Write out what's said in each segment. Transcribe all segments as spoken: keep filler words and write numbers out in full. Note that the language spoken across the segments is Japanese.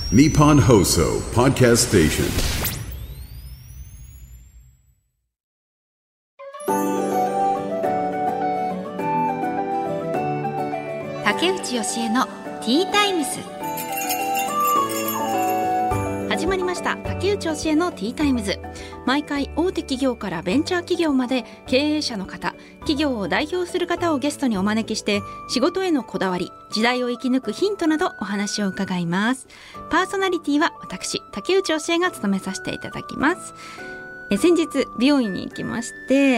Nippon Hoso Podcast Station。 竹内義恵のティータイムズ。始まりました。竹内義恵のティータイムズ。毎回大手企業からベンチャー企業まで経営者の方、企業を代表する方をゲストにお招きして、仕事へのこだわり、時代を生き抜くヒントなどお話を伺います。パーソナリティは私竹内義恵が務めさせていただきます。え先日美容院に行きまして、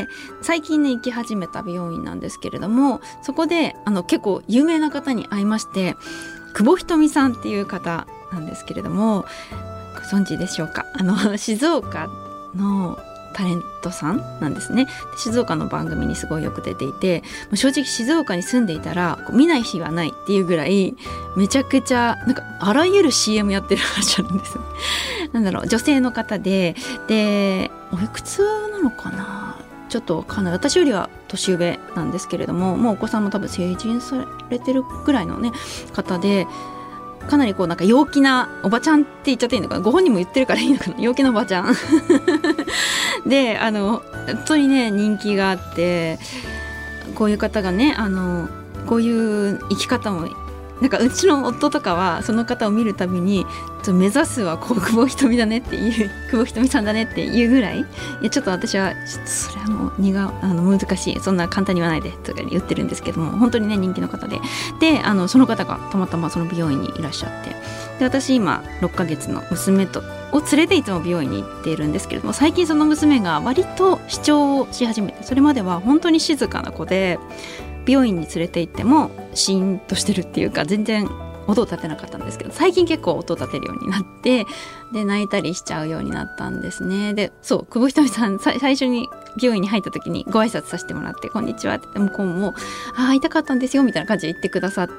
最近ね行き始めた美容院なんですけれども、そこであの結構有名な方に会いまして、久保ひとみさんっていう方なんですけれども、ご存知でしょうか。あの静岡のタレントさんなんですね。静岡の番組にすごいよく出ていて、正直静岡に住んでいたら見ない日はないっていうぐらい、めちゃくちゃなんかあらゆる シーエム やってらっしゃるんです。なんだろう、女性の方で、でおいくつなのかな、ちょっとかなり私よりは年上なんですけれども、もうお子さんも多分成人されてるぐらいのね方で、かなりこうなんか陽気なおばちゃんって言っちゃっていいのかな、ご本人も言ってるからいいのかな、陽気なおばちゃんで、あの本当にね人気があって、こういう方がね、あのこういう生き方もなんかうちの夫とかはその方を見るたびに、目指すはこう久保ひとみだねっていう、久保ひとみさんだねっていうぐらい、いやちょっと私はちょっとそれはもう苦あの難しい、そんな簡単に言わないでとか言ってるんですけども、本当にね人気の方で、であのその方がたまたまその美容院にいらっしゃって、で私今ろっかげつの娘とを連れていつも美容院に行っているんですけれども、最近その娘が割と主張をし始めて、それまでは本当に静かな子で、美容院に連れて行ってもシーンとしてるっていうか、全然音を立てなかったんですけど、最近結構音を立てるようになって、で泣いたりしちゃうようになったんですね。でそう久保ひとみさん、最初に美容院に入った時にご挨拶させてもらって、こんにちはって言って、向こうもあ会いたかったんですよみたいな感じで言ってくださって、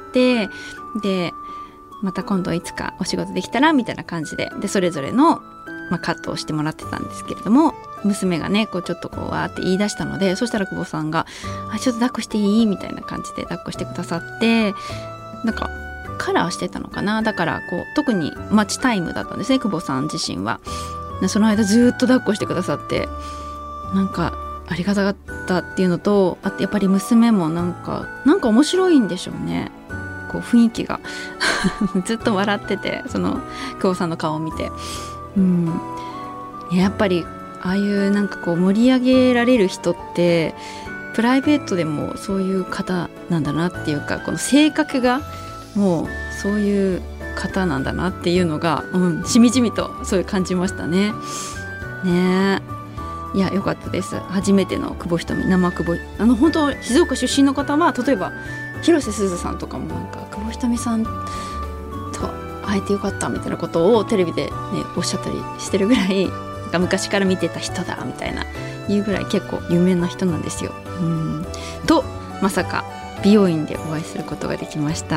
でまた今度いつかお仕事できたらみたいな感じで、でそれぞれの、まあ、カットをしてもらってたんですけれども、娘がねこうちょっとこうわーって言い出したので、そしたら久保さんがあちょっと抱っこしていいみたいな感じで抱っこしてくださって、なんかカラーしてたのかな、だからこう特に待ちタイムだったんですね、久保さん自身は。その間ずっと抱っこしてくださって、なんかありがたかったっていうのと、あとやっぱり娘もなんかなんか面白いんでしょうね、こう雰囲気がずっと笑ってて、その久保さんの顔を見て、うん、やっぱりああいうなんかこう盛り上げられる人ってプライベートでもそういう方なんだなっていうか、この性格がもうそういう方なんだなっていうのが、うん、しみじみとそういう感じましたね。ねえ、いや良かったです。初めての久保ひとみ、生久保、あの本当静岡出身の方は、例えば広瀬すずさんとかもなんか久保ひとみさんと会えてよかったみたいなことをテレビで、ね、おっしゃったりしてるぐらい、なんか昔から見てた人だみたいないうぐらい結構有名な人なんですよ。うんとまさか美容院でお会いすることができました。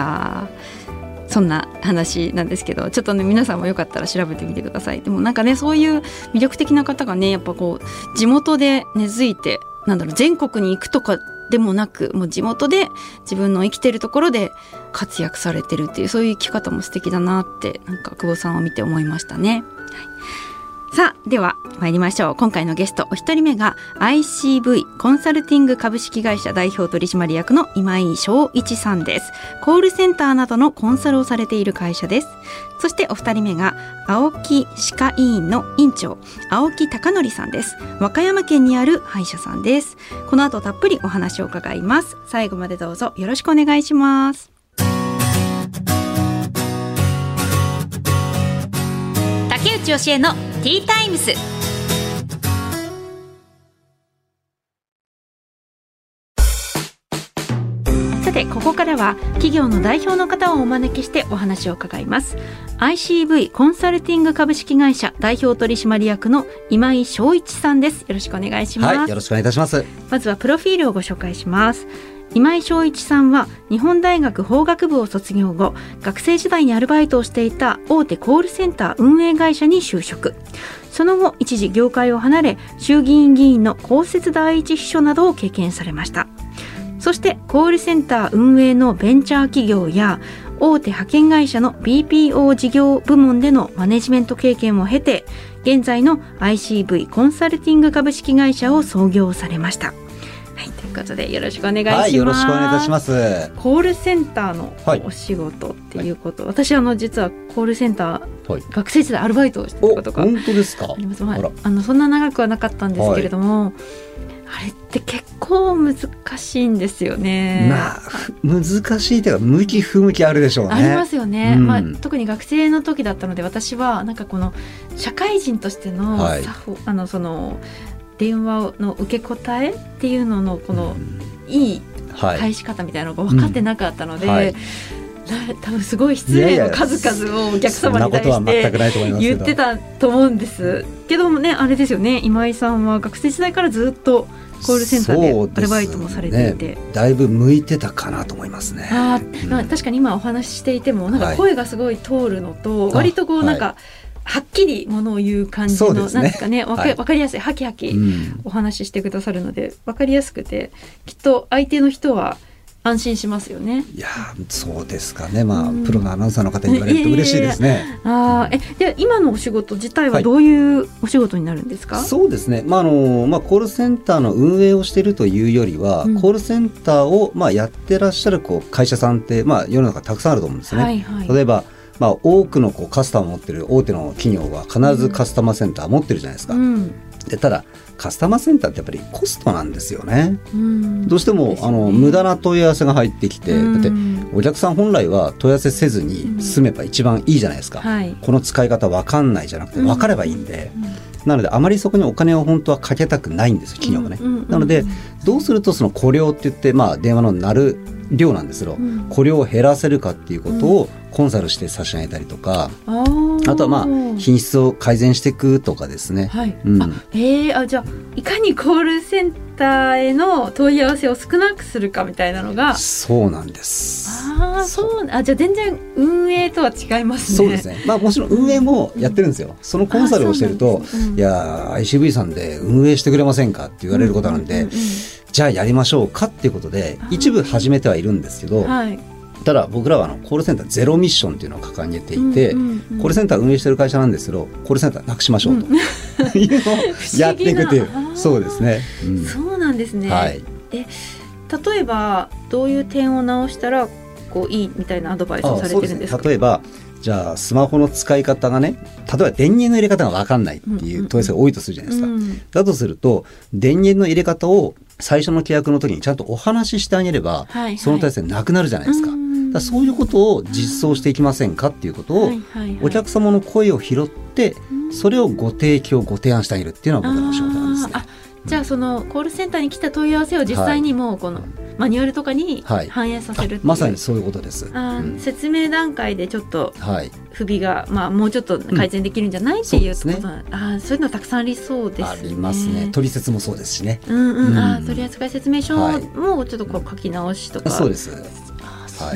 そんな話なんですけど、ちょっとね皆さんもよかったら調べてみてください。でもなんかね、そういう魅力的な方がね、やっぱこう地元で根付いて、なんだろう、全国に行くとかでもなく、もう地元で自分の生きてるところで活躍されてるっていう、そういう生き方も素敵だなって、なんか久保さんを見て思いましたね。はい、さあでは参りましょう。今回のゲストお一人目が アイシーブイ コンサルティング株式会社代表取締役の今井翔一さんです。コールセンターなどのコンサルをされている会社です。そしてお二人目が青木歯科医院の院長青木貴則さんです。和歌山県にある歯医者さんです。この後たっぷりお話を伺います。最後までどうぞよろしくお願いします。竹内義恵のティータイムス。さてここからは企業の代表の方をお招きしてお話を伺います。 アイシーブイ コンサルティング株式会社代表取締役の今井翔一さんです。よろしくお願いします。 はい、よろしくお願いいたします。 まずはプロフィールをご紹介します。今井翔一さんは日本大学法学部を卒業後、学生時代にアルバイトをしていた大手コールセンター運営会社に就職。その後一時業界を離れ、衆議院議員の公設第一秘書などを経験されました。そしてコールセンター運営のベンチャー企業や大手派遣会社の ビーピーオー 事業部門でのマネジメント経験を経て、現在の アイシーブイ コンサルティング株式会社を創業されました。はい、ということでよろしくお願いします。はい、 よろしくお願いいたします。 コールセンターのお仕事っていうこと、はい、私あの実はコールセンター、はい、学生時代アルバイトをしてたことがあります。 本当ですか？ まあ、あのそんな長くはなかったんですけれども、はい、あれって結構難しいんですよね。 まあ、難しいというか向き不向きあるでしょうね。 ありますよね、うんまあ、特に学生の時だったので、私はなんかこの社会人としての、はい、あのその電話の受け答えっていうののこの、うん、いい返し方みたいなのが分かってなかったので、うんはい、多分すごい失礼の数々をお客様に対して言ってたと思うんですけどもね。あれですよね、今井さんは学生時代からずっとコールセンターでアルバイトもされていて、 ね、だいぶ向いてたかなと思いますね。 あ、うんまあ、確かに今お話ししていてもなんか声がすごい通るのと、はい、割とこうなんか、はいはっきりものを言う感じの、ね、なんですかね、わか、はい、わかりやすい、はきはきお話ししてくださるので、うん、わかりやすくて、きっと相手の人は安心しますよね。 いやそうですかね、まあ、うん、プロのアナウンサーの方に言われると嬉しいですね。 あえで今のお仕事自体はどういうお仕事になるんですか？ はい、そうですね、まああのまあ、コールセンターの運営をしているというよりは、うん、コールセンターを、まあ、やってらっしゃるこう会社さんって、まあ、世の中たくさんあると思うんですね。はいはい、例えばまあ、多くのこうカスタマーを持っている大手の企業は必ずカスタマーセンター持ってるじゃないですか。うん、でただカスタマーセンターってやっぱりコストなんですよね。うん、どうしても、ね、あの無駄な問い合わせが入ってきて、うん、だってお客さん本来は問い合わせせずに済めば一番いいじゃないですか。うんはい、この使い方分かんないじゃなくて分かればいいんで、うんうん、なのであまりそこにお金を本当はかけたくないんですよ、企業がね。うんうんうん、なのでどうするとその雇料って言って、まあ、電話の鳴る量なんですけど、うん、雇料を減らせるかっていうことをコンサルして差し上げたりとか、うん、あとはまあ品質を改善していくとかですね。はいうん、 あえー、あじゃあいかにコールセンターへの問い合わせを少なくするかみたいなのが。 そうなんです。 あそうあじゃあ全然運営とは違いますね。 そうですね、まあ、もちろん運営もやってるんですよ。そのコンサルをしてると、うん、いや アイシーブイ さんで運営してくれませんかって言われることなんで、うんうんうんうん、じゃあやりましょうかっていうことで一部始めてはいるんですけど、はい、ただ僕らはあのコールセンターゼロミッションっていうのを掲げていて、うんうんうん、コールセンター運営してる会社なんですけどコールセンターなくしましょうと、うん、いうのをやっていくっていうそうですね、 うん、そうなんですね。はい、え例えばどういう点を直したらこういいみたいなアドバイスをされてるんですか？ ああそうですね、例えばじゃあスマホの使い方がね、例えば電源の入れ方が分かんないっていう問い合わせが多いとするじゃないですか、うんうん、だとすると電源の入れ方を最初の契約の時にちゃんとお話ししてあげれば、はいはい、その体制なくなるじゃないですか。だからそういうことを実装していきませんかっていうことを、はいはいはい、お客様の声を拾ってそれをご提供ご提案してあげるっていうのは僕の仕事なんですね。 じゃあそのコールセンターに来た問い合わせを実際にもうこのマニュアルとかに反映させるっていう、はい、 まさにそういうことです。 あ、うん、説明段階でちょっと不備が、まあ、もうちょっと改善できるんじゃない、うん、っていうこと、ね、あそういうのたくさんありそうですね。 ありますね。取説もそうですしね、 うんうんうん、あ取扱説明書もちょっとこう書き直しとか、 はい、そうです。 はい、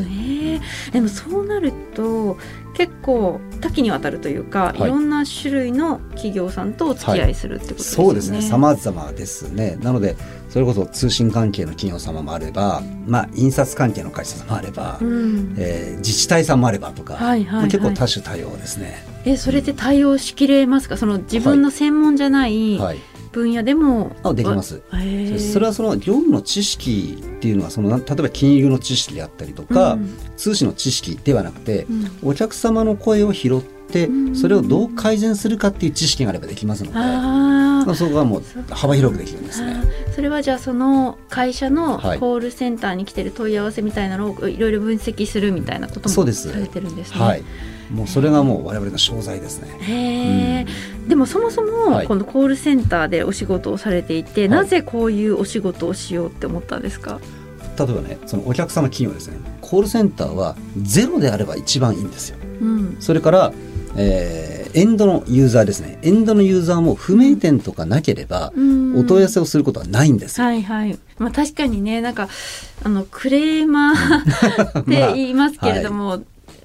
でもそうなると結構多岐にわたるというか、はい、いろんな種類の企業さんとお付き合いするってことですよね。 はい、そうですね、様々ですね。なのでそれこそ通信関係の企業様もあれば、まあ、印刷関係の会社さんもあれば、うんえー、自治体さんもあればとか、はいはいはい、結構多種多様ですね。 えそれで対応しきれますか？その自分の専門じゃない分野でも、 はい、できます。それはその業務の知識っていうのはその例えば金融の知識であったりとか、うん、通信の知識ではなくて、うん、お客様の声を拾ってそれをどう改善するかっていう知識があればできますので、あそこはもう幅広くできるんですね。 それはじゃあその会社のコールセンターに来てる問い合わせみたいなのをいろいろ分析するみたいなこともされてるんですね。 はい、もうそれがもう我々の商材ですね。 へうん、でもそもそもこのコールセンターでお仕事をされていて、はい、なぜこういうお仕事をしようって思ったんですか？ 例えばね、そのお客様企業ですね、コールセンターはゼロであれば一番いいんですよ。うん、それから、えー、エンドのユーザーですね、エンドのユーザーも不明点とかなければ、うん、お問い合わせをすることはないんですよ。 はいはいまあ、確かにね、なんかあのクレーマーって言いますけれども、まあはい、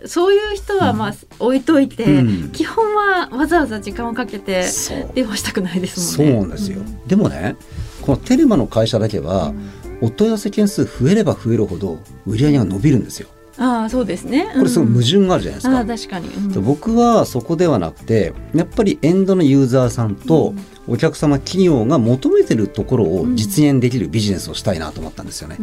そういう人はまあ置いといて、うん、基本はわざわざ時間をかけて電話したくないですもんね。 そうなんですよ、うん、でもね、このテレマの会社だけは、うん、お問い合わせ件数増えれば増えるほど売り上げが伸びるんですよ。 ああそうですね、 これすごい矛盾があるじゃないですか、 うん、あ確かに、うん、 僕はそこではなくてやっぱりエンドのユーザーさんとお客様企業が求めてるところを実現できるビジネスをしたいなと思ったんですよね、 うん、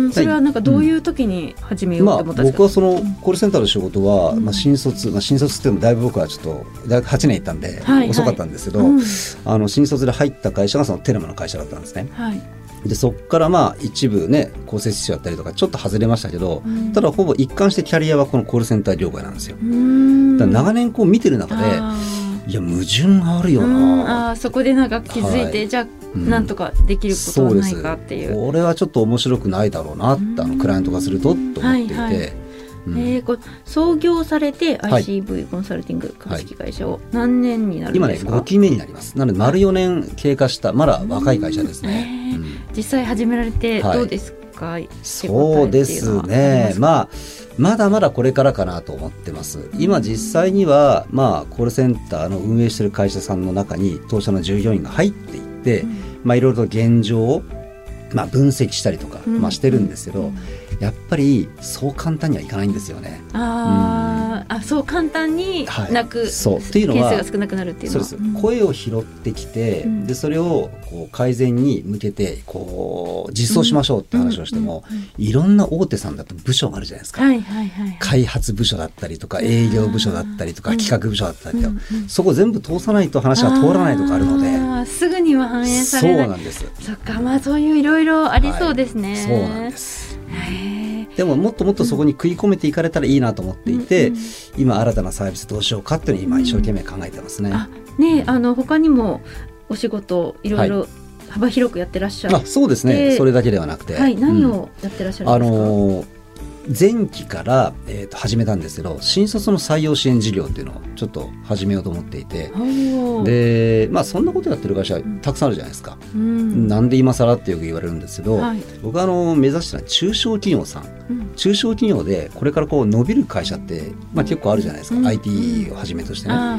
それはなんかどういう時に始めようと思ったんですか、 まあ、僕はそのコールセンターの仕事は、うんまあ、新卒、まあ、新卒ってもだいぶ僕はちょっと大学はちねん行ったんで遅かったんですけど、はいはいうん、あの新卒で入った会社がそのテレマの会社だったんですね、はいでそこからまあ一部ね公設秘書やったりとかちょっと外れましたけど、うん、ただほぼ一貫してキャリアはこのコールセンター業界なんですよ。だから長年こう見てる中でいや矛盾があるよなあそこでなんか気づいて、はい、じゃあ、うん、なんとかできることはないかっていう、 これはちょっと面白くないだろうなってあのクライアントがするとと思っていて、はいはいうんえー、こ創業されて アイシーブイ コンサルティング株式会社を何年になるんですか？ 今ねごきめになります。なので丸よねん経過したまだ若い会社ですね、 えーうん、実際始められてどうですか、はい、 そうですねまあまだまだこれからかなと思ってます。今実際には、まあ、コールセンターの運営している会社さんの中に当社の従業員が入っていって、うんまあ、いろいろと現状を、まあ、分析したりとか、うんまあ、してるんですけど、うんやっぱりそう簡単にはいかないんですよね。 あ、うん、あそう簡単になく、はい、そうっていうのは件数が少なくなるっていうのはそうです、うん、声を拾ってきて、うん、でそれをこう改善に向けてこう実装しましょうって話をしても、うんうんうんうん、いろんな大手さんだと部署があるじゃないですか、はいはいはいはい、開発部署だったりとか営業部署だったりとか企画部署だったりとか、うんうん、そこ全部通さないと話が通らないとかあるので、 あすぐには反映されない。 そうなんです。 そっか、まあ、そういういろいろありそうですね、はい、 そうなんです。でももっともっとそこに食い込めていかれたらいいなと思っていて、うんうん、今新たなサービスどうしようかっていうのを今一生懸命考えてますね、うん、あねあの他にもお仕事いろいろ幅広くやってらっしゃる、 はい、あそうですねそれだけではなくて、 はい、何をやってらっしゃるんですか？あのー前期から、えー、と始めたんですけど新卒の採用支援事業っていうのをちょっと始めようと思っていて、で、まあ、そんなことやってる会社たくさんあるじゃないですか、うん、なんで今更ってよく言われるんですけど、はい、僕はあの目指したのは中小企業さん、うん、中小企業でこれからこう伸びる会社って、まあ、結構あるじゃないですか、うん、アイティー をはじめとしてね、はい、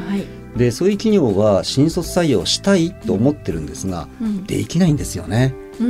でそういう企業は新卒採用したいと思ってるんですが、うん、できないんですよね、うん、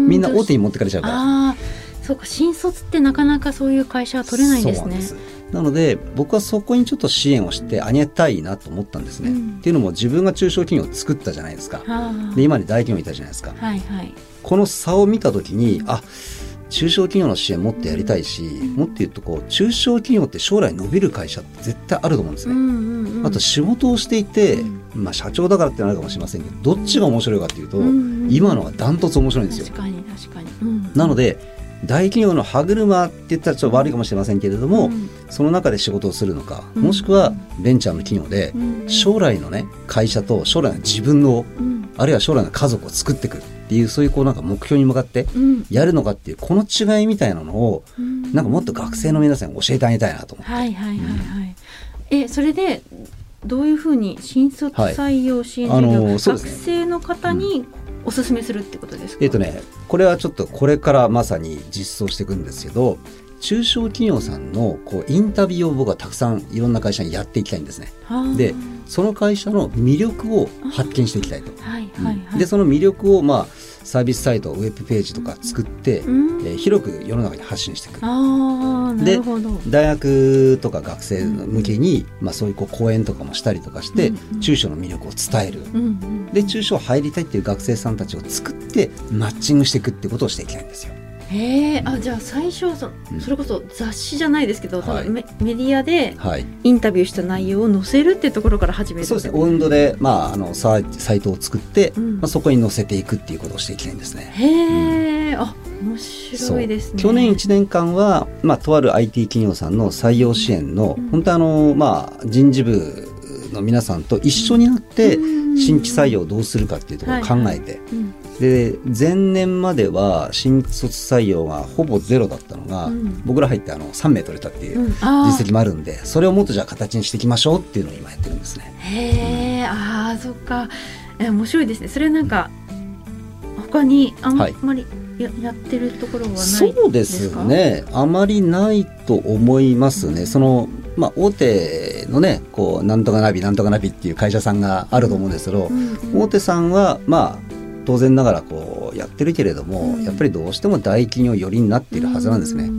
みんな大手に持ってかれちゃうから。 あそうか新卒ってなかなかそういう会社は取れないんですね。 そうなんです。なので僕はそこにちょっと支援をしてあげたいなと思ったんですね、うん、っていうのも自分が中小企業を作ったじゃないですか、で今に大企業いたじゃないですか、はいはい、この差を見た時にあ中小企業の支援もっとやりたいし、うん、もっと言うとこう中小企業って将来伸びる会社って絶対あると思うんですね、うんうんうん、あと仕事をしていて、うんまあ、社長だからってなるかもしれませんけどどっちが面白いかっていうと、うんうん、今のはダントツ面白いんですよ。 確かに確かに、うん、 なので大企業の歯車って言ったらちょっと悪いかもしれませんけれども、うん、その中で仕事をするのか、うん、もしくはベンチャーの企業で将来のね会社と将来の自分の、うん、あるいは将来の家族を作っていくっていうそういうこうなんか目標に向かってやるのかっていうこの違いみたいなのを、うん、なんかもっと学生の皆さんに教えてあげたいなと思って、はいはいはいはい、 うん、えそれでどういうふうに新卒採用支援事業、はいあのーそうですね、学生の方におすすめするってことですか？ えーとね、これはちょっとこれからまさに実装していくんですけど中小企業さんのこうインタビューを僕はたくさんいろんな会社にやっていきたいんですね。でその会社の魅力を発見していきたいと、はいはいはい、でその魅力をまあサービスサイトウェブページとか作って、うんえー、広く世の中に発信していく。あなるほど。で大学とか学生向けに、うんまあ、そういうこう講演とかもしたりとかして、うんうん、中小の魅力を伝える、うんうん、で中小入りたいっていう学生さんたちを作ってマッチングしていくっていうことをしていきたいんですよ。 へえ、あじゃあ最初は そ,、うん、それこそ雑誌じゃないですけど、はい、メ, メディアでインタビューした内容を載せるっていうところから始める。 そうですね。オウンドで、まあ、あのサイトを作って、うんまあ、そこに載せていくっていうことをしていきたいんですね。 へえ、うん、あ面白いですね。 去年いちねんかんは、まあ、とある アイティー 企業さんの採用支援の、うん、本当あの、まあ、人事部の皆さんと一緒になって新規採用をどうするかっていうところを考えて、はいはいうんで前年までは新卒採用がほぼゼロだったのが、うん、僕ら入ってあのさんめい取れたっていう実績もあるんで、うん、それをもっとじゃあ形にしていきましょうっていうのを今やってるんですね。 へえ、うん、あそっか、え面白いですね。それなんか他にあんまり や,、はい、やってるところはないですか？ そうですね、あまりないと思いますね、うん、そのまあ、大手のねこうなんとかナビなんとかナビっていう会社さんがあると思うんですけど、うんうん、大手さんはまあ当然ながらこうやってるけれども、うん、やっぱりどうしても大企業寄りになっているはずなんですね。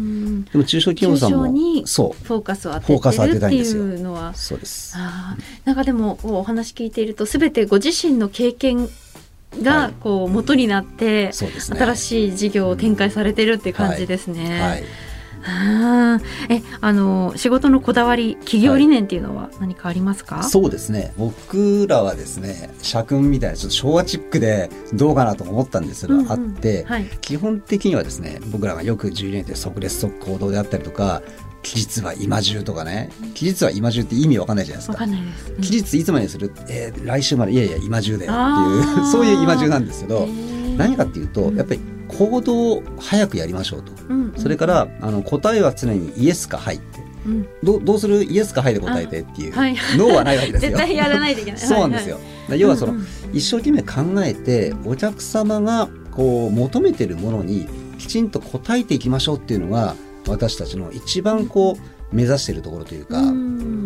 でも中小企業さんも中小にそうフォーカスを当ててるっていうのはそうです。 あなんかでもお話聞いていると全てご自身の経験がこう元になって、はいそうですね、新しい事業を展開されてるっていう感じですね。はいはいあえあの仕事のこだわり企業理念っていうのは何かありますか？ はい、そうですね僕らはですね社訓みたいなちょっと昭和チックでどうかなと思ったんですが、うんうん、あって、はい、基本的にはですね僕らがよくじゅうねんで即レス即行動であったりとか期日は今中とかね期日は今中って意味わかんないじゃないですか。わかんないです、うん、期日いつまでにする、えー、来週までいやいや今中だよっていうそういう今中なんですけど何かっていうと、うん、やっぱり行動を早くやりましょうと、うんうん、それからあの答えは常にイエスかはいって、うん、ど, どうするイエスかはいで答えてっていう、はい、ノーはないわけですよ絶対やらないといけないそうなんですよ、はいはい、要はその、うんうん、一生懸命考えてお客様がこう求めてるものにきちんと答えていきましょうっていうのが私たちの一番こう目指しているところというか、うん、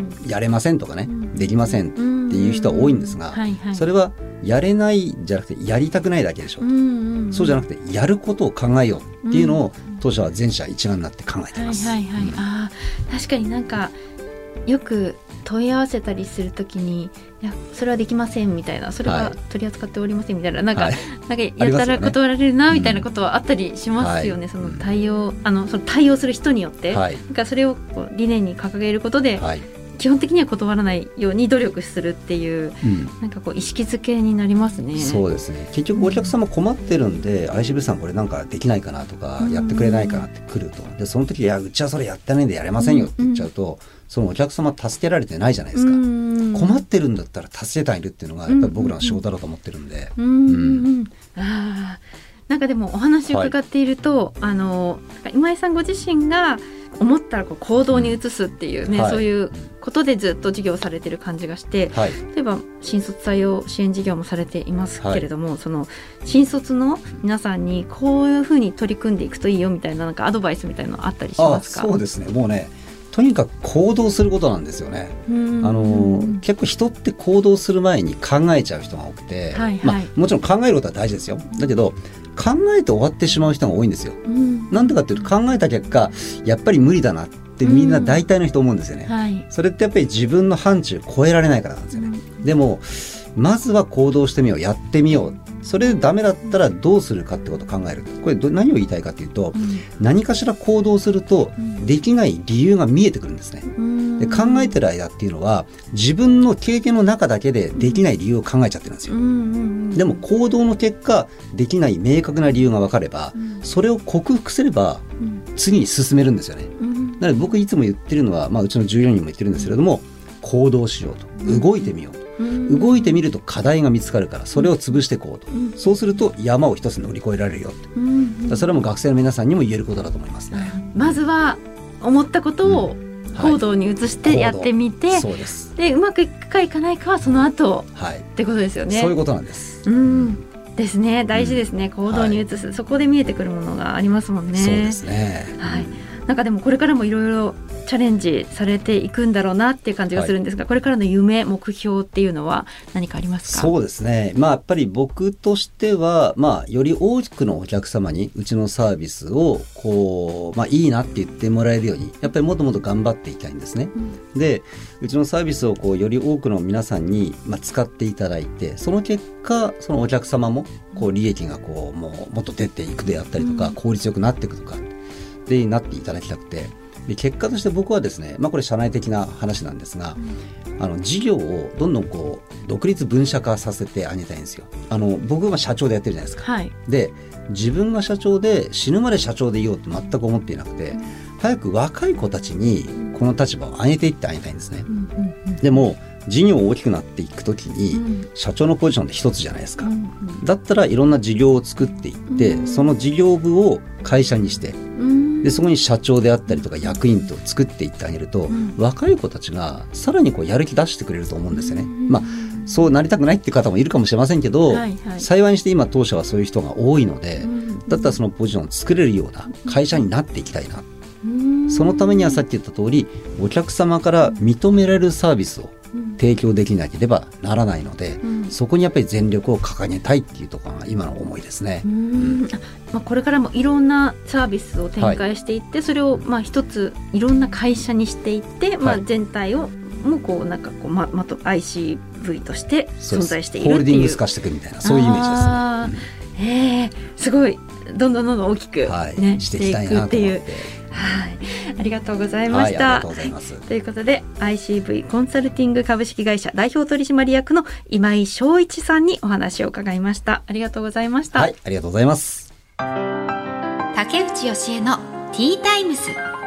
やれませんとかね、うん、できませんっていう人は多いんですが、うんはいはい、それはやれないじゃなくてやりたくないだけでしょと、うんうんうん、そうじゃなくてやることを考えようっていうのを、うん、当社は全社一丸になって考えています、はいはいはいうん、 あ確かになんかよく問い合わせたりするときにいやそれはできませんみたいなそれは取り扱っておりませんみたいな、はい、なんか、はい、なんかやったら断られるなみたいなことはあったりしますよね、うん、その対応あのその対応する人によって、はい、なんかそれをこう理念に掲げることで、はい基本的には断らないように努力するっていう、うん、なんかこう意識づけになりますね。 そうですね結局お客様困ってるんで、うん、アイシービー さんこれなんかできないかなとか、うん、やってくれないかなって来るとでその時いやうちはそれやってないんでやれませんよって言っちゃうと、うん、そのお客様助けられてないじゃないですか、うん、困ってるんだったら助けてあげるっていうのがやっぱり僕らの仕事だと思ってるんで、うんうんうん、 あなんかでもお話を伺っていると、はい、あの今井さんご自身が思ったらこう行動に移すっていうね、うんはい、そういうことでずっと事業されてる感じがして、はい、例えば新卒採用支援事業もされていますけれども、はい、その新卒の皆さんにこういうふうに取り組んでいくといいよみたい な, なんかアドバイスみたいなのあったりしますか？ あそうですねもうねとにかく行動することなんですよね。あの結構人って行動する前に考えちゃう人が多くて、はいはいまあ、もちろん考えることは大事ですよ。だけど考えて終わってしまう人が多いんですよ。なんでかっていうと考えた結果やっぱり無理だなってみんな大体の人思うんですよね、はい、それってやっぱり自分の範疇を超えられないからなんですよね。でもまずは行動してみようやってみようそれでダメだったらどうするかってことを考える。これど何を言いたいかというと、うん、何かしら行動するとできない理由が見えてくるんですね、うん、で考えてる間っていうのは自分の経験の中だけでできない理由を考えちゃってるんですよ、うん、でも行動の結果できない明確な理由が分かれば、うん、それを克服すれば次に進めるんですよね、うん、なので僕いつも言ってるのは、まあ、うちの従業員にも言ってるんですけれども行動しようと動いてみようと、うん、動いてみると課題が見つかるからそれを潰していこうと、うん、そうすると山を一つ乗り越えられるよって、うん、それはもう学生の皆さんにも言えることだと思いますね。 まずは思ったことを行動に移してやってみて、うんはい、そうです。でうまくいくかいかないかはその後、はい、ってことですよね。 そういうことなんです、 うんですね。大事ですね、うん、行動に移す、はい、そこで見えてくるものがありますもんね。 そうですね、 はい、なんかでもこれからもいろいろチャレンジされていくんだろうなっていう感じがするんですが、はい、これからの夢目標っていうのは何かありますか？ そうですね、まあ、やっぱり僕としては、まあ、より多くのお客様にうちのサービスをこう、まあ、いいなって言ってもらえるようにやっぱりもっともっと頑張っていきたいんですね、うん、でうちのサービスをこうより多くの皆さんに、まあ、使っていただいてその結果そのお客様もこう利益がこうもうもっと出ていくであったりとか、うん、効率よくなっていくとかでなっていただきたくてで結果として僕はですね、まあ、これ社内的な話なんですが、うん、あの事業をどんどんこう独立分社化させてあげたいんですよ。あの僕は社長でやってるじゃないですか、はい、で自分が社長で死ぬまで社長でいようと全く思っていなくて、うん、早く若い子たちにこの立場を上げていってあげたいんですね、うんうんうん、でも事業大きくなっていくときに、うん、社長のポジションって一つじゃないですか、うんうん、だったらいろんな事業を作っていって、うん、その事業部を会社にして、うん、でそこに社長であったりとか役員と作っていってあげると、うん、若い子たちがさらにこうやる気出してくれると思うんですよね、うん、まあそうなりたくないっていう方もいるかもしれませんけど、はいはい、幸いにして今当社はそういう人が多いので、うん、だったらそのポジションを作れるような会社になっていきたいな、うん、そのためにはさっき言った通りお客様から認められるサービスを提供できなければならないので、うん、そこにやっぱり全力を掲げたいっていうところが今の思いですね。 うん、まあ、これからもいろんなサービスを展開していって、はい、それをまあ一ついろんな会社にしていって、まあ、全体をもこうなんかこうままと アイシーブイ として存在しているっていう、 ホールディングス化していくみたいな、そういうイメージですね。 うん、えー、すごいどんどんどんどん大きく、ね、はい、 していきたいなと思って、 はい、ありがとうございました。 はい、ありがとうございます。 ということで アイシーブイ コンサルティング株式会社代表取締役の今井翔一さんにお話を伺いました。ありがとうございました。 はい、ありがとうございます。 竹内義恵のティータイムズ。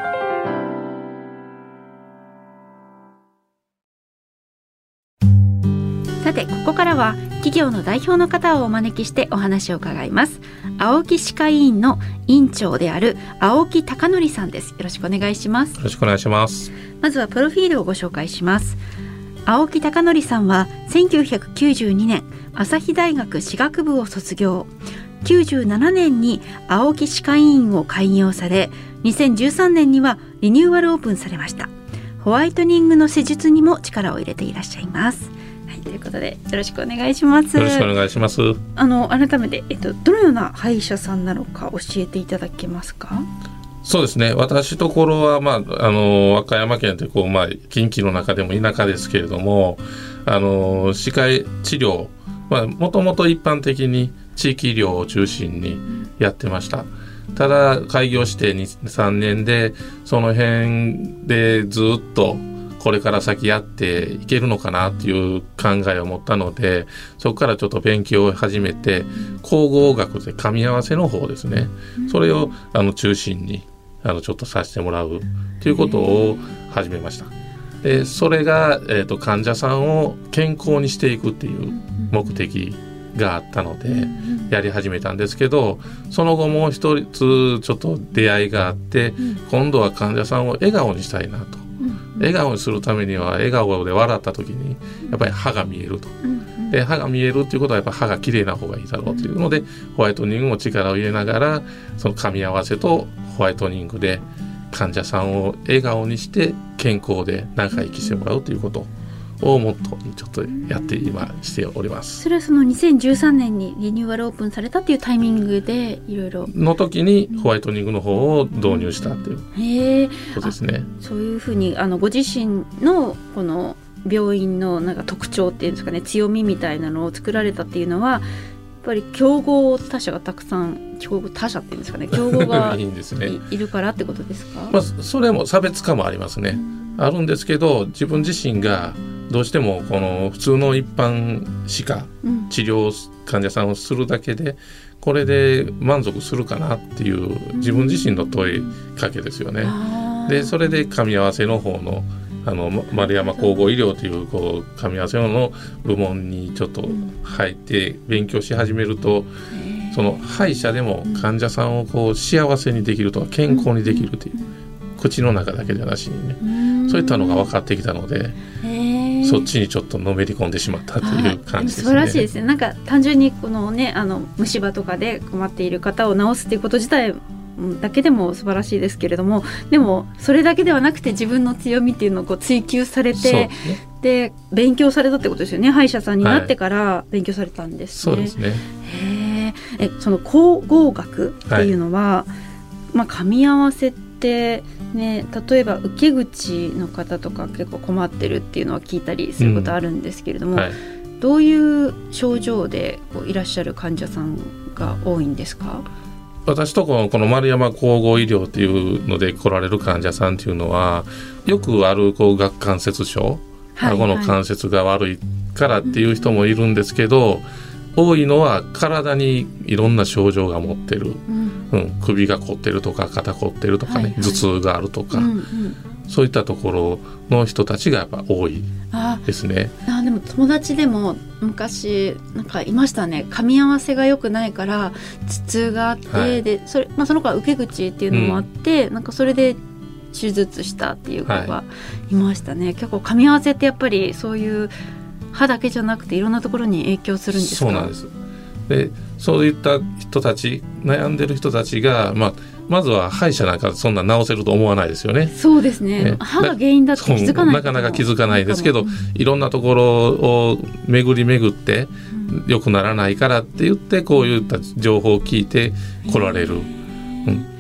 さて、ここからは企業の代表の方をお招きしてお話を伺います。青木歯科医院の院長である青木貴則さんです。よろしくお願いします。 よろしくお願いします。 まずはプロフィールをご紹介します。青木貴則さんはせんきゅうひゃくきゅうじゅうにねん朝日大学歯学部を卒業、きゅうじゅうななねんに青木歯科医院を開業され、にせんじゅうさんねんにはリニューアルオープンされました。ホワイトニングの施術にも力を入れていらっしゃいます。はい、ということでよろしくお願いします。 よろしくお願いします。 あの改めて、えっと、どのような歯医者さんなのか教えていただけますか？ そうですね、私ところは、まあ、あの和歌山県というこう、まあ、近畿の中でも田舎ですけれども、あの歯科治療、まあ、もともと一般的に地域医療を中心にやってました。ただ開業してにさんねんでその辺でずっとこれから先やっていけるのかなっていう考えを持ったので、そこからちょっと勉強を始めて、口語学で噛み合わせの方ですね、それをあの中心にあのちょっとさせてもらうということを始めました。でそれが、えーと、患者さんを健康にしていくっていう目的があったのでやり始めたんですけど、その後もう一つちょっと出会いがあって、今度は患者さんを笑顔にしたいなと。笑顔にするためには笑顔で笑った時にやっぱり歯が見えると、で歯が見えるっていうことはやっぱ歯がきれいな方がいいだろうというので、ホワイトニングも力を入れながらその噛み合わせとホワイトニングで患者さんを笑顔にして健康で長生きしてもらうということをもっとちょっとやって今しております。 それはそのにせんじゅうさんねんにリニューアルオープンされたっていうタイミングでいろいろの時にホワイトニングの方を導入したっていうことですね。 そういうふうにあのご自身のこの病院のなんか特徴っていうんですかね、強みみたいなのを作られたっていうのはやっぱり競合他社がたくさん競合他社っていうんですかね、競合がいいんです、ね、い, いるからってことですか？ まあ、それも差別化もありますね、うん、あるんですけど、自分自身がどうしてもこの普通の一般歯科治療患者さんをするだけでこれで満足するかなっていう自分自身の問いかけですよね。でそれで噛み合わせの方のあの丸山総合医療というこう噛み合わせの部門にちょっと入って勉強し始めると、その歯医者でも患者さんをこう幸せにできるとか健康にできるという、口の中だけじゃなしにね、そういったのが分かってきたので、そっちにちょっとのめり込んでしまったという感じですね。 素晴らしいですね。なんか単純にこのね、あの虫歯とかで困っている方を治すということ自体だけでも素晴らしいですけれども、でもそれだけではなくて自分の強みっていうのをこう追求されて、ね、で勉強されたってことですよね。歯医者さんになってから勉強されたんですね、 はい、そうですね。 へえ、その口語学っていうのは、はい、まあ、噛み合わせってね、例えば受け口の方とか結構困ってるっていうのは聞いたりすることあるんですけれども、うん、はい、どういう症状でこういらっしゃる患者さんが多いんですか？ 私とこの、この丸山総合医療っていうので来られる患者さんっていうのは、よくあるこう顎関節症、はいはい、顎の関節が悪いからっていう人もいるんですけど、うん、多いのは体にいろんな症状が持ってる、うんうん、首が凝ってるとか肩凝ってるとかね、はいはい、頭痛があるとか、うんうん、そういったところの人たちがやっぱ多いですね。 ああ、でも友達でも昔なんかいましたね。噛み合わせが良くないから頭痛があって、はい、でそれ、まあ、その子は受け口っていうのもあって、うん、なんかそれで手術したっていう子がいましたね、はい、結構噛み合わせってやっぱりそういう歯だけじゃなくていろんなところに影響するんですか？ そうなんです。でそういった人たち、悩んでる人たちが、まあ、 まずは歯医者なんかそんな治せると思わないですよね。 そうですね。ね、歯が原因だって気づかない。 なかなか気づかないですけど、うん、いろんなところを巡り巡って良くならないからって言ってこういった情報を聞いて来られる、うん、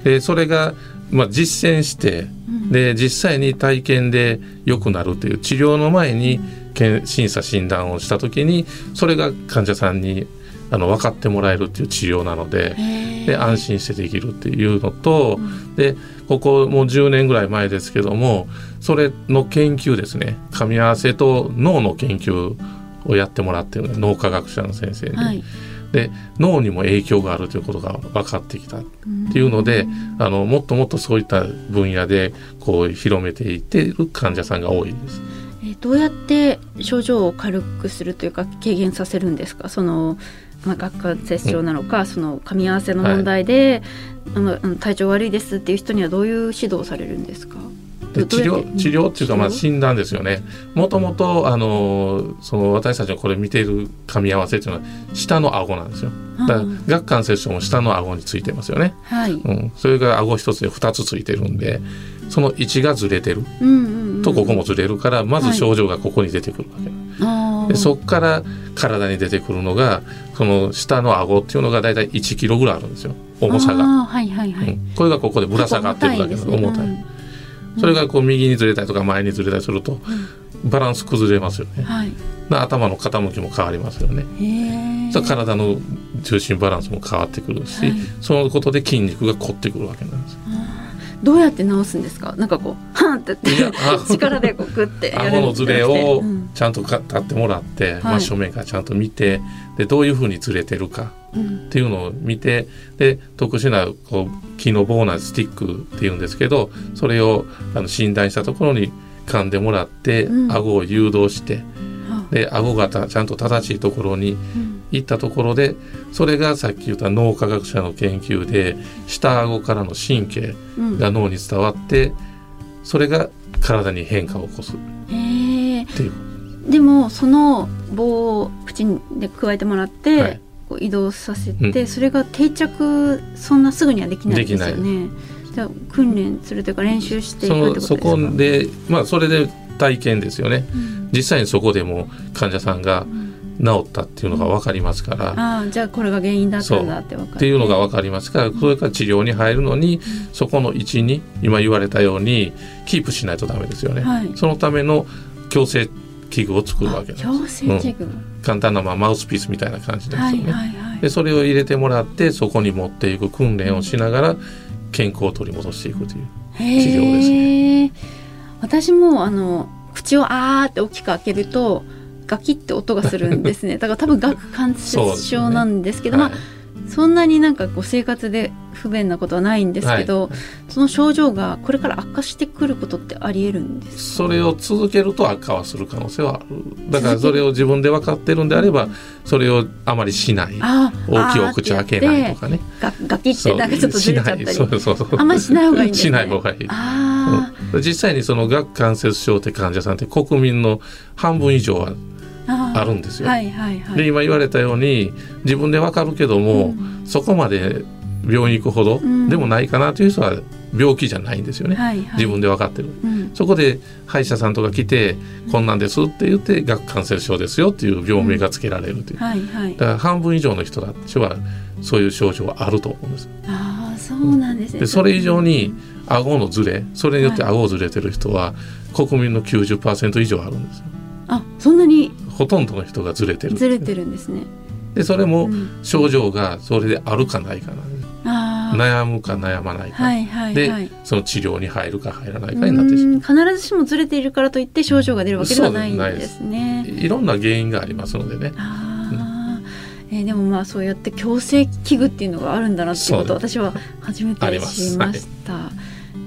でそれが、まあ、実践してで実際に体験で良くなるという治療の前に審査診断をした時にそれが患者さんにあの分かってもらえるっていう治療なの で, で安心してできるっていうのと、うん、でここもうじゅうねんぐらい前ですけどもそれの研究ですね噛み合わせと脳の研究をやってもらっている脳科学者の先生に、はい、で脳にも影響があるということが分かってきたっていうので、うん、あのもっともっとそういった分野でこう広めていっている患者さんが多いです。 えどうやって症状を軽くするというか軽減させるんですか？そのまあ、顎関節症なのか、うん、その噛み合わせの問題で、はい、あの体調悪いですっていう人にはどういう指導をされるんですか？ で治療、治療っていうかまあ診断ですよね。もともとあのその私たちのこれ見ている噛み合わせっていうのは下の顎なんですよ。だから顎関節症も下の顎についてますよね、はい、うん、それが顎一つでふたつついてるんでその位置がずれてる、うんうんうん、とここもずれるからまず症状がここに出てくるわけ、はい、でそこから体に出てくるのがその下の顎っていうのがだいたいいちキロぐらいあるんですよ重さが、はいはいはい、うん、これがここでぶら下がってるだけで重たい、うん、それがこう右にずれたりとか前にずれたりするとバランス崩れますよね、はい、頭の傾きも変わりますよね。へー、体の重心バランスも変わってくるし、はい、そのことで筋肉が凝ってくるわけなんです。 どうやって治すんですか？なんかこうハンってって力でこうグッてやるんじゃなくて、顎のズレをちゃんと立ってもらって、うん、真正面からちゃんと見て、でどういうふうにずれてるかっていうのを見て、で特殊なこう木の棒なスティックっていうんですけどそれをあの診断したところに噛んでもらって、うん、顎を誘導して、で顎がちゃんと正しいところに行ったところで、それがさっき言った脳科学者の研究で下顎からの神経が脳に伝わって、うん、それが体に変化を起こすっていう。 でもその棒を口で加えてもらって、はい、こう移動させて、うん、それが定着そんなすぐにはできないですよね。じゃあ訓練するというか練習していくってことですか？ そこで、まあ、それで体験ですよね、うん、実際にそこでも患者さんが治ったっていうのが分かりますから、うん、 ああじゃあこれが原因だったんだって分かるっていうのが分かりますから、それから治療に入るのに、うん、そこの位置に今言われたようにキープしないとダメですよね、はい、そのための矯正器具を作るわけなんです。 矯正器具、うん、 簡単な、まあ、マウスピースみたいな感じですよね、はいはいはい、でそれを入れてもらってそこに持っていく訓練をしながら健康を取り戻していくという治療ですね。 私もあの口をあーって大きく開けるとガキって音がするんですね。だから多分顎関節症なんですけど、そうですね、はい、まあ、そんなになんかこう生活で不便なことはないんですけど、はい、その症状がこれから悪化してくることってありえるんですか？ それを続けると悪化はする可能性はある。だからそれを自分で分かってるんであればそれをあまりしない、大きいお口開けないとかね、 ガ, ガキってなんかちょっとずれちゃったり、 そうそうそう、 あんまりしない方がいいんですね。 しない方がいい。あ、うん、実際にその顎関節症って患者さんって国民の半分以上はあるんですよ、はいはいはい、で今言われたように自分で分かるけども、うん、そこまで病院行くほどでもないかなという人は病気じゃないんですよね、はいはい、自分で分かってる、うん、そこで歯医者さんとか来て、うん、こんなんですって言って顎関節症ですよっていう病名がつけられるという、うん、はいはい、だから半分以上の人たちはそういう症状はあると思うんです。 ああ、そうなんですね、 でそれ以上に顎のずれ、それによって顎をずれてる人は国民の きゅうじゅっパーセント 以上あるんですよ。 あ、そんなにほとんどの人がずれてる、 ずれてるんですね。 でそれも症状がそれであるかないかなんで、うん、悩むか悩まないか、はいはいはい、でその治療に入るか入らないかになってしまう。 必ずしもずれているからといって症状が出るわけではないんですね。 いろんな原因がありますのでね。 あ、うん、えー、でもまあそうやって矯正器具っていうのがあるんだなっていうことを私は初めて知りました。はい、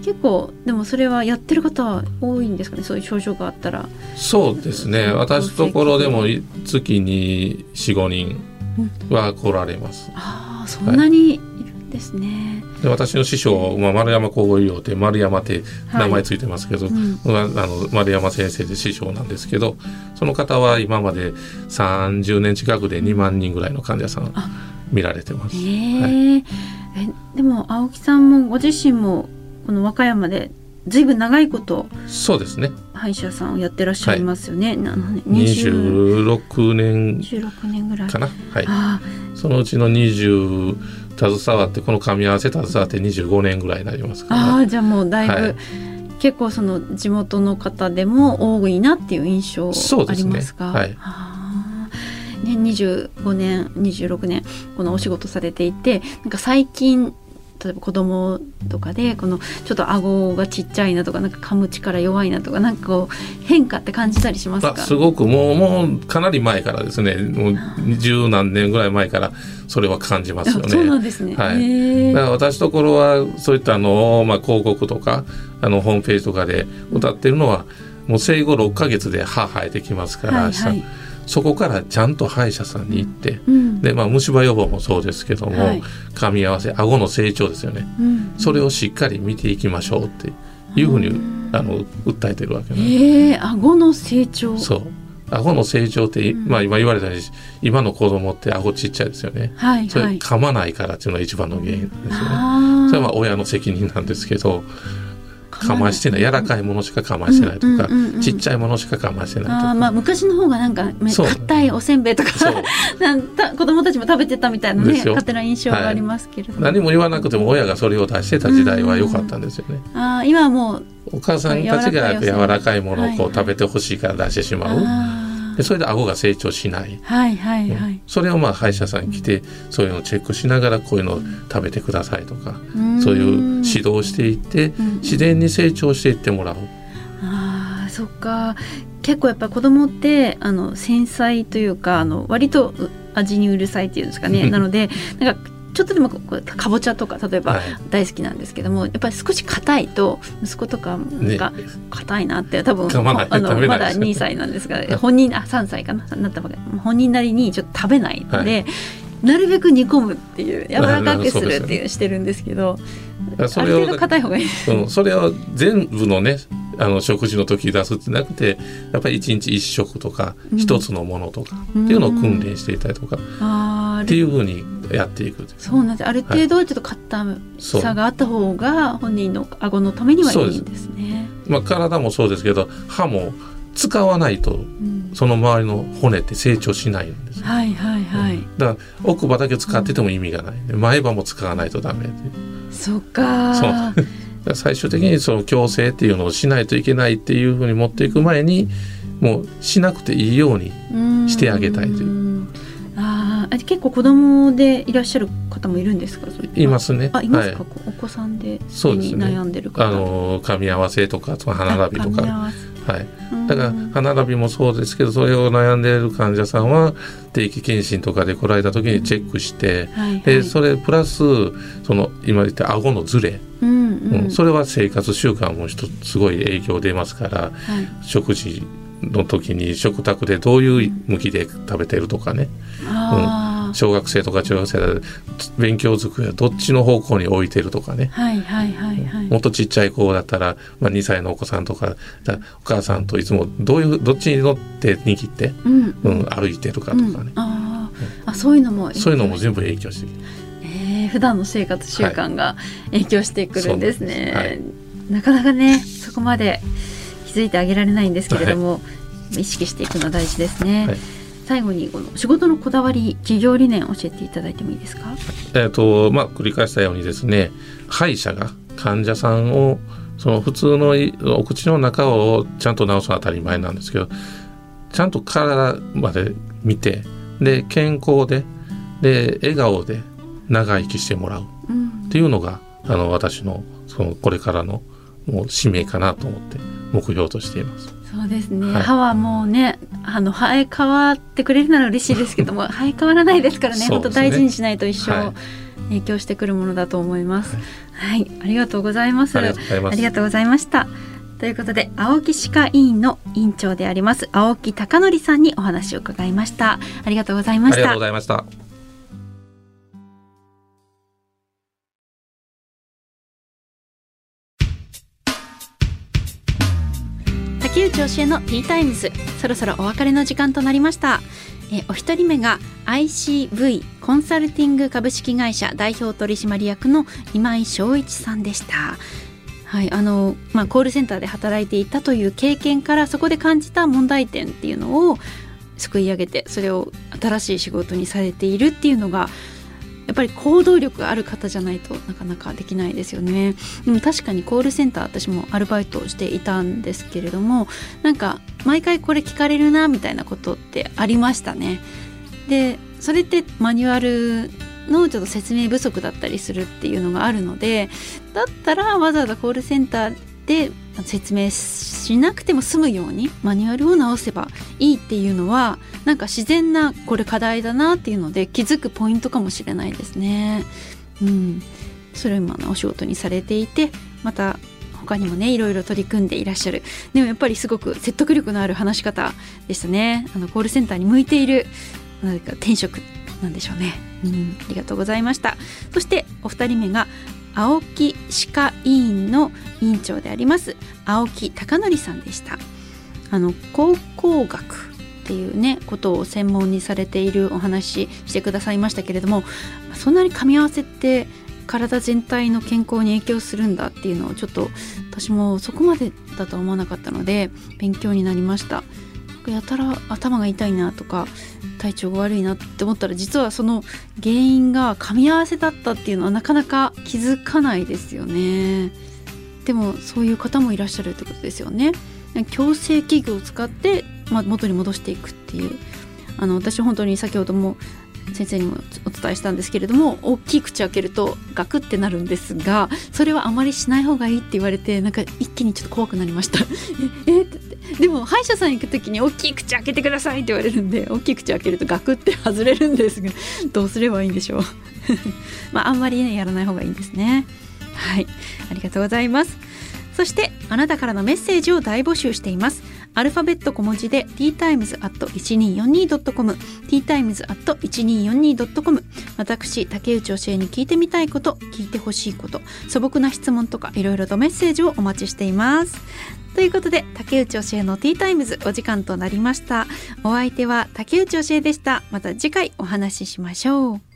結構でもそれはやってる方は多いんですかね、そういう症状があったら。 そうですね、私のところでも月に よん,ご 人は来られます、うん、あ、 そんなにいるんですね、 はい、で私の師匠、まあ、丸山交互医療って丸山って名前ついてますけど、はい、うん、あの丸山先生で師匠なんですけど、その方は今までさんじゅうねん近くでにまんにんぐらいの患者さん見られてます。へー、はい、 えでも青木さんもご自身もこの和歌山でずいぶん長いことそうですね歯医者さんをやってらっしゃいますよね、はい、 にじゅうろくねんにじゅうろくねんぐらいかな、はい、あそのうちのにじゅう携わってこの噛み合わせ携わってにじゅうごねんぐらいになりますから、 あじゃあもうだいぶ、はい、結構その地元の方でも多いなっていう印象ありますか？ そうですね、はいあね、にじゅうごねんにじゅうろくねんこのお仕事されていてなんか最近例えば子供とかでこのちょっと顎がちっちゃいなとかなんか噛む力弱いなとかなんかこう変化って感じたりしますか？ すごくもう、もうかなり前からですねもう十何年ぐらい前からそれは感じますよね。 そうなんですね、 はい、だから私のところはそういったのを、まあ、広告とかあのホームページとかで歌ってるのはもう生後ろっかげつで歯生えてきますから、はいはい、そこからちゃんと歯医者さんに行って、うん、でまあ、虫歯予防もそうですけども、はい、噛み合わせ顎の成長ですよね、うん、それをしっかり見ていきましょうっていうふうに、うん、あの訴えてるわけなんです。 えー、顎の成長そう顎の成長って、うんまあ、今言われたように今の子供って顎ちっちゃいですよね、はいはい、それ噛まないからっていうのが一番の原因ですよね。それはまあ親の責任なんですけど我慢してない柔らかいものしか我慢してないとか、うんうんうんうん、ちっちゃいものしか我慢してないとか、 あ、まあ、昔の方がなんか硬いおせんべいとかなんた子供たちも食べてたみたいなね勝手な印象がありますけれども、 はい、何も言わなくても親がそれを出してた時代は良かったんですよね、 うんうん、あ今はもうお母さんたちが柔らかいものをこう食べてほしいから出してしまう、はいでそれで顎が成長しない、 はいはいはい、 それをまあ歯医者さんに来て、うん、そういうのをチェックしながらこういうのを食べてくださいとか、うん、そういう指導をしていって、うん、自然に成長していってもらう。 あそっか結構やっぱり子供ってあの繊細というかあの割と味にうるさいっていうんですかねなのでなんかちょっとでもかぼちゃとか例えば大好きなんですけども、はい、やっぱり少し硬いと息子とかなんか硬いなって多分、ね、あのまだにさいなんですが本人あさんさいかななったばかり本人なりにちょっと食べないので、はい、なるべく煮込むっていう柔らかくするっていうしてるんですけどそれをある程度硬い方がいいです、 うん、それを全部のねあの食事の時出すってなくてやっぱり一日一食とか一、うん、つのものとかっていうのを訓練していたりとか、うん、っていうふうにやっていく。 そうなんです。ある程度ちょっと硬さがあった方が本人の顎のためにはいいんですね。 まあ、体もそうですけど歯も使わないと、うん、その周りの骨って成長しないんです、 はいはいはい、うん、 だから奥歯だけ使ってても意味がない、うん、前歯も使わないとダメで。 そっかそう最終的にその矯正っていうのをしないといけないっていうふうに持っていく前にもうしなくていいようにしてあげたいという。 ああ結構子供でいらっしゃる方もいるんですか？それいますね。 あいますか、はい、お子さんでそうですね、 悩んでる方。 あの噛み合わせとか歯並びとか、はい、だから歯並びもそうですけどそれを悩んでいる患者さんは定期検診とかで来られた時にチェックして、うんはいはい、でそれプラスその今言った顎のズレ、うんうんうん、それは生活習慣も一つすごい影響出ますから、はい、食事の時に食卓でどういう向きで食べてるとかね、うん、小学生とか中学生で勉強机はどっちの方向に置いてるとかね、はいはいはいはい、もっとちっちゃい子だったら、まあ、にさいのお子さんとかお母さんといつもどういうどっちに乗って握って、うんうん、歩いてるかとかね、うん、 ああそういうのもそういうのも全部影響してくる、 えー、普段の生活習慣が影響してくるんですね、はいはい、なかなかねそこまで気づいてあげられないんですけれども、はい、意識していくのは大事ですね、はい、最後にこの仕事のこだわり企業理念を教えていただいてもいいですか？ えーとまあ、繰り返したようにですね歯医者が患者さんをその普通のお口の中をちゃんと治すのは当たり前なんですけどちゃんと体まで見てで健康でで笑顔で長生きしてもらうっていうのが、うん、あの私のそのこれからのもう使命かなと思って目標としています。 そうですね、はい、歯はもうねあの生え変わってくれるなら嬉しいですけども生え変わらないですからね本当大事にしないと一生影響してくるものだと思います、はいはい、ありがとうございます。ありがとうございます。ありがとうございましたということで青木歯科医院の院長であります青木貴則さんにお話を伺いました。ありがとうございました。 ありがとうございました。 竹内教えのティータイムズ、そろそろお別れの時間となりました。えお一人目が アイシーブイ コンサルティング株式会社代表取締役の今井翔一さんでした。はい、あのまあ、コールセンターで働いていたという経験から、そこで感じた問題点っていうのをすくい上げて、それを新しい仕事にされているっていうのが、やっぱり行動力がある方じゃないとなかなかできないですよね。でも確かにコールセンター、私もアルバイトをしていたんですけれども、なんか毎回これ聞かれるなみたいなことってありましたね。でそれってマニュアルのちょっと説明不足だったりするっていうのがあるので、だったらわざわざコールセンターで説明しなくても済むようにマニュアルを直せばいいっていうのは、なんか自然なこれ課題だなっていうので気づくポイントかもしれないですね。うん、それを今のお仕事にされていて、また他にもねいろいろ取り組んでいらっしゃる。でもやっぱりすごく説得力のある話し方でしたね。あのコールセンターに向いている何か転職なんでしょうね。うん、ありがとうございました。そしてお二人目が青木歯科医院の委員長であります青木貴則さんでした。あの考古学っていうねことを専門にされているお話してくださいましたけれども、そんなに噛み合わせって体全体の健康に影響するんだっていうのをちょっと私もそこまでだとは思わなかったので勉強になりました。やたら頭が痛いなとか体調が悪いなって思ったら、実はその原因が噛み合わせだったっていうのはなかなか気づかないですよね。でもそういう方もいらっしゃるってことですよね。矯正器具を使って、まあ、元に戻していくっていう、あの私本当に先ほども先生にもお伝えしたんですけれども、大きい口開けるとガクってなるんですが、それはあまりしない方がいいって言われて、なんか一気にちょっと怖くなりましたええってでも歯医者さん行くときに大きい口開けてくださいって言われるんで、大きい口開けるとガクって外れるんですが、どうすればいいんでしょうまああんまりねやらない方がいいんですね。はい、ありがとうございます。そしてあなたからのメッセージを大募集しています。アルファベット小文字で ティータイムズアットいちにーよんにードットコム ティータイムズアットいちにーよんにードットコム。 私竹内教えに聞いてみたいこと、聞いてほしいこと、素朴な質問とかいろいろとメッセージをお待ちしています。ということで竹内教えのティータイムズお時間となりました。お相手は竹内教えでした。また次回お話ししましょう。